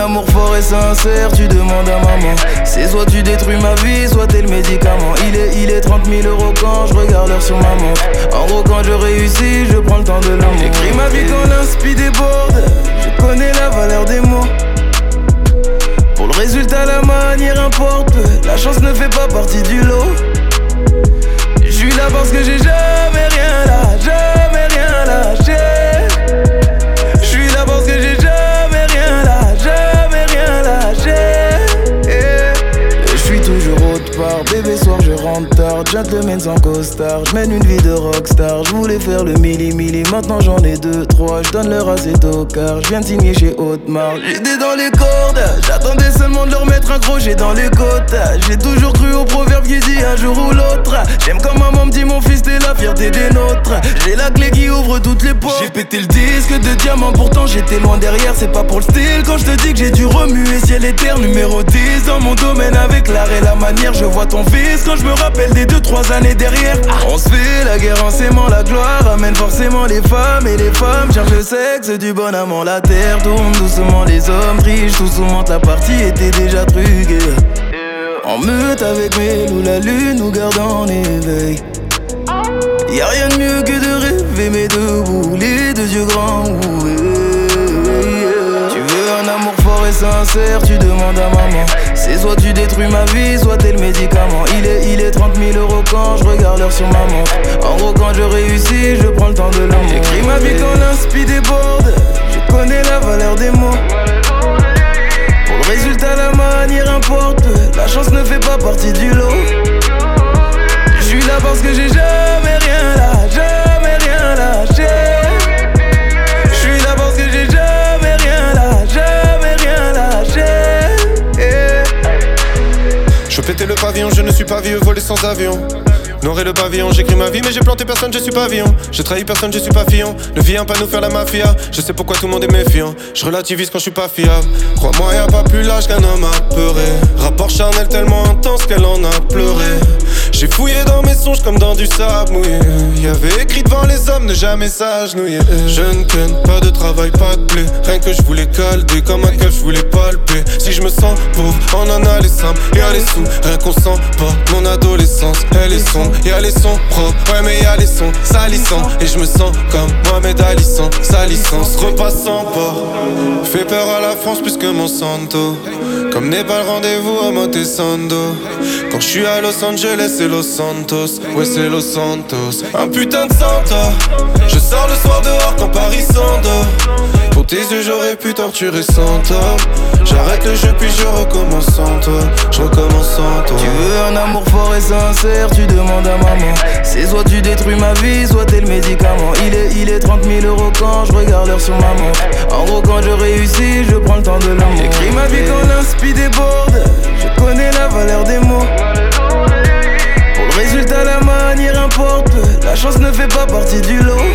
amour fort et sincère, tu demandes à maman. C'est soit tu détruis ma vie, soit t'es le médicament. Il est 30 000 € quand je regarde l'heure sur ma montre. En gros quand je réussis, je prends le temps de l'amour. J'écris ma vie quand l'inspi déborde, je connais la valeur des mots. Pour le résultat la manière importe peu, la chance ne fait pas partie du lot. Je suis là parce que j'ai jamais rien lâché. Je suis là parce que j'ai jamais rien lâché. Je suis toujours autre part, bébé soir je rentre tard. Gentleman sans costard, je mène une vie de rockstar. Je voulais faire le milli, maintenant j'en ai 2-3. Je donne leur assez tocard, je viens de signer chez Haute-Marque. J'étais dans les cordes, j'attendais seulement de leur mettre un crochet dans les côtes. J'ai toujours cru au proverbe qui dit un jour ou l'autre. J'aime quand maman me dit mon fils t'es la fierté des nôtres. J'ai la clé qui ouvre toutes les portes. J'ai pété le disque de diamant, pourtant j'étais loin derrière. C'est pas pour le style quand je te dis que j'ai dû remuer ciel et terre. Numéro 10 dans mon domaine avec l'art et la manière. Je vois ton fils quand je me rappelle des 2-3 années derrière. On se fait la guerre en s'aimant, la gloire amène forcément les femmes. Et les femmes cherchent le sexe, du bon amant. La terre tourne doucement, les hommes trichent. Tout soumente, la partie était déjà truquée. En meute avec mes loups, la lune nous garde en éveil. Y'a rien de mieux que de rêver mais debout, les deux yeux grands ouverts. Tu veux un amour fort et sincère, tu demandes à maman. C'est soit tu détruis ma vie, soit t'es le médicament. Il est 30 000 € quand je regarde l'heure sur ma montre. En gros quand je réussis, je prends le temps de l'amour. J'écris ma vie quand l'inspi déborde, je connais la valeur des mots. Pour le résultat la manière importe peu, la chance ne fait pas partie du lot. Je suis là parce que j'ai jamais rien lâché. Je suis là parce que j'ai jamais rien lâché. Je pétais le pavillon, je ne suis pas vieux, volé sans avion. Noiré le pavillon, j'écris ma vie mais j'ai planté personne, je suis pavillon. J'ai trahi personne, je suis pas fiant. Ne viens pas nous faire la mafia, je sais pourquoi tout le monde est méfiant. Je relativise quand je suis pas fiable. Crois-moi y'a pas plus lâche qu'un homme apeuré. Rapport charnel tellement intense qu'elle en a pleuré. J'ai fouillé dans mes songes comme dans du sable mouillé. Y'avait écrit devant les hommes, ne jamais s'agenouiller. Je ne ken, pas de travail, pas de blé. Rien que je voulais calder, comme un keuf je voulais palper. Si je me sens pauvre, on en a les simples. Y'a les sous, rien qu'on sent pas. Mon adolescence, elle est sombre. Y'a les sons propres, ouais mais y'a les sons salissants. Et je me sens comme Mohamed Ali sans sa licence. Repasse en port, fait peur à la France plus que Monsanto. Comme n'est pas le rendez-vous à Montesando. Quand je suis à Los Angeles c'est Los Santos. Ouais c'est Los Santos. Un putain de Santa. Je sors le soir dehors quand Paris s'endort. Pour tes yeux j'aurais pu torturer sans tort. J'arrête le jeu puis je recommence sans toi. Je recommence sans toi. Tu veux un amour fort et sincère, tu demandes à maman. C'est soit tu détruis ma vie, soit t'es le médicament. Il est 30 000 € quand je regarde l'heure sur ma montre. En gros quand je réussis, je prends le temps de l'amour. J'écris ma vie quand l'inspi déborde, je connais la valeur des mots. Pour le résultat la manière importe peu, la chance ne fait pas partie du lot.